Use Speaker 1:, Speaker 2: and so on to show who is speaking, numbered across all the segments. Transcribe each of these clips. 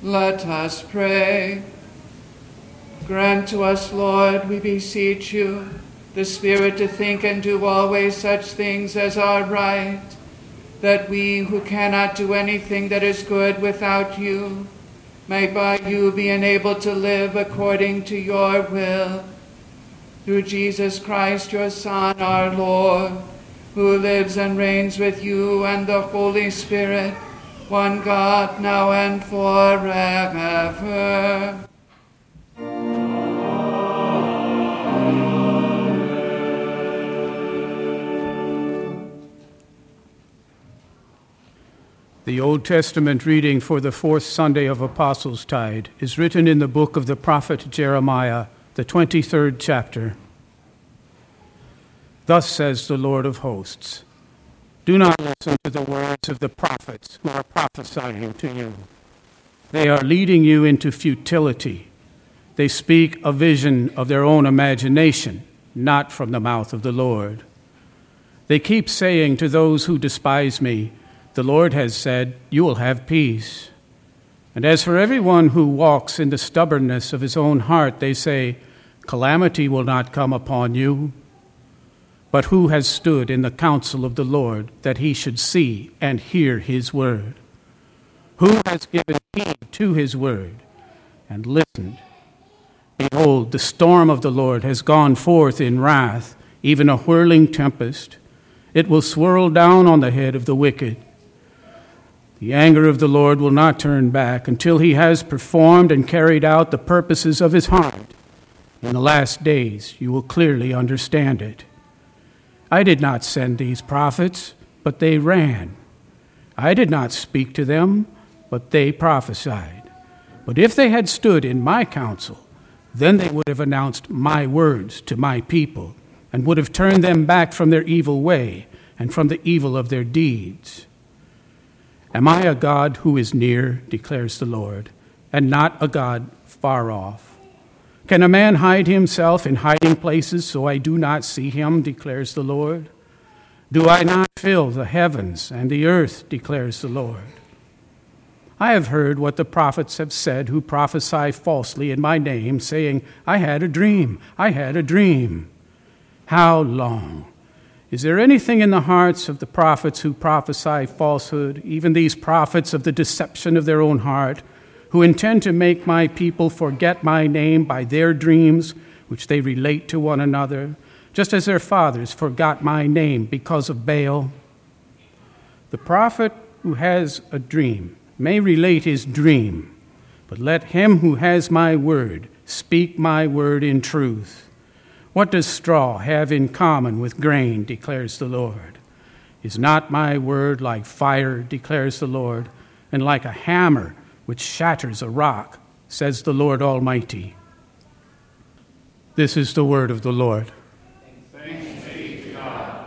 Speaker 1: Let us pray. Grant to us, Lord, we beseech you, the Spirit to think and do always such things as are right, that we who cannot do anything that is good without you, may by you be enabled to live according to your will. Through Jesus Christ, your Son, our Lord, who lives and reigns with you and the Holy Spirit, one God, now and forever.
Speaker 2: The Old Testament reading for the fourth Sunday of Apostles-Tide is written in the book of the prophet Jeremiah, the 23rd chapter. Thus says the Lord of hosts, do not listen to the words of the prophets who are prophesying to you. They are leading you into futility. They speak a vision of their own imagination, not from the mouth of the Lord. They keep saying to those who despise me, the Lord has said, you will have peace. And as for everyone who walks in the stubbornness of his own heart, they say, calamity will not come upon you. But who has stood in the counsel of the Lord that he should see and hear his word? Who has given heed to his word and listened? Behold, the storm of the Lord has gone forth in wrath, even a whirling tempest. It will swirl down on the head of the wicked. The anger of the Lord will not turn back until he has performed and carried out the purposes of his heart. In the last days you will clearly understand it. I did not send these prophets, but they ran. I did not speak to them, but they prophesied. But if they had stood in my counsel, then they would have announced my words to my people, and would have turned them back from their evil way and from the evil of their deeds. Am I a God who is near, declares the Lord, and not a God far off? Can a man hide himself in hiding places so I do not see him, declares the Lord? Do I not fill the heavens and the earth, declares the Lord? I have heard what the prophets have said who prophesy falsely in my name, saying, I had a dream, I had a dream. How long? Is there anything in the hearts of the prophets who prophesy falsehood, even these prophets of the deception of their own heart, who intend to make my people forget my name by their dreams, which they relate to one another, just as their fathers forgot my name because of Baal? The prophet who has a dream may relate his dream, but let him who has my word speak my word in truth. What does straw have in common with grain, declares the Lord? Is not my word like fire, declares the Lord, and like a hammer which shatters a rock, says the Lord Almighty? This is the word of the Lord.
Speaker 3: Thanks be to God.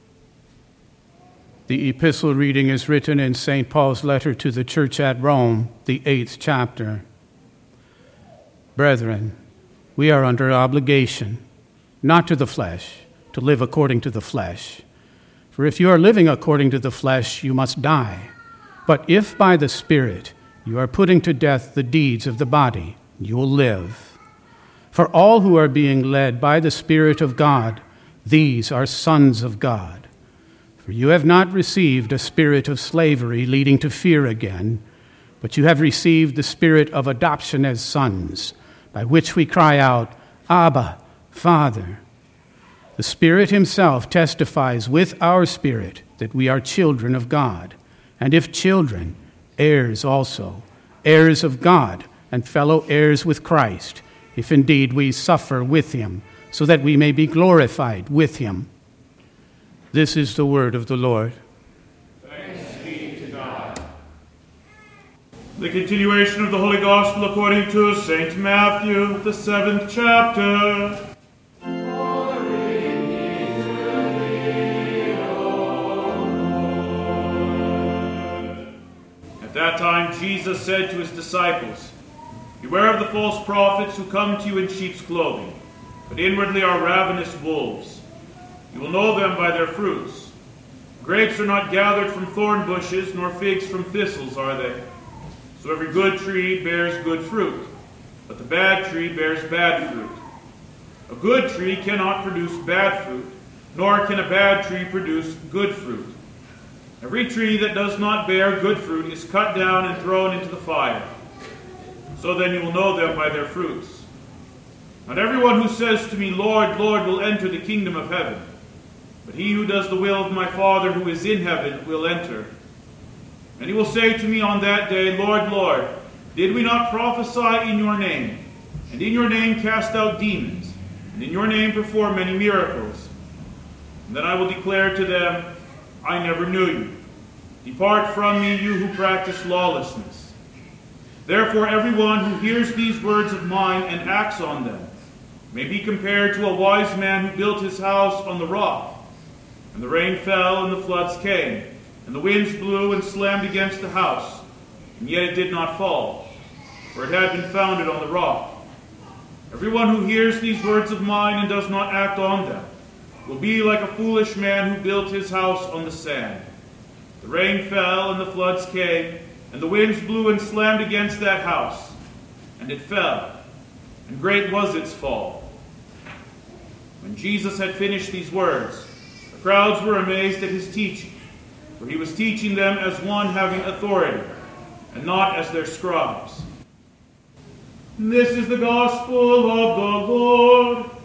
Speaker 2: The epistle reading is written in St. Paul's letter to the church at Rome, the 8th chapter. Brethren, we are under obligation, not to the flesh, to live according to the flesh. For if you are living according to the flesh, you must die. But if by the Spirit you are putting to death the deeds of the body, you will live. For all who are being led by the Spirit of God, these are sons of God. For you have not received a spirit of slavery leading to fear again, but you have received the spirit of adoption as sons, by which we cry out, Abba, Father. The Spirit himself testifies with our spirit that we are children of God, and if children, heirs also, heirs of God, and fellow heirs with Christ, if indeed we suffer with him, so that we may be glorified with him. This is the word of the Lord.
Speaker 3: Thanks be to God. The continuation of the Holy Gospel according to St. Matthew, the 7th chapter. At that time Jesus said to his disciples, Beware of the false prophets who come to you in sheep's clothing, but inwardly are ravenous wolves. You will know them by their fruits. Grapes are not gathered from thorn bushes, nor figs from thistles, are they? So every good tree bears good fruit, but the bad tree bears bad fruit. A good tree cannot produce bad fruit, nor can a bad tree produce good fruit. Every tree that does not bear good fruit is cut down and thrown into the fire. So then you will know them by their fruits. Not everyone who says to me, Lord, Lord, will enter the kingdom of heaven, but he who does the will of my Father who is in heaven will enter. And he will say to me on that day, Lord, Lord, did we not prophesy in your name, and in your name cast out demons, and in your name perform many miracles? And then I will declare to them, I never knew you. Depart from me, you who practice lawlessness. Therefore everyone who hears these words of mine and acts on them may be compared to a wise man who built his house on the rock. And the rain fell, and the floods came, and the winds blew and slammed against the house, and yet it did not fall, for it had been founded on the rock. Everyone who hears these words of mine and does not act on them will be like a foolish man who built his house on the sand. The rain fell, and the floods came, and the winds blew and slammed against that house, and it fell, and great was its fall. When Jesus had finished these words, the crowds were amazed at his teaching, for he was teaching them as one having authority, and not as their scribes. This is the gospel of the Lord.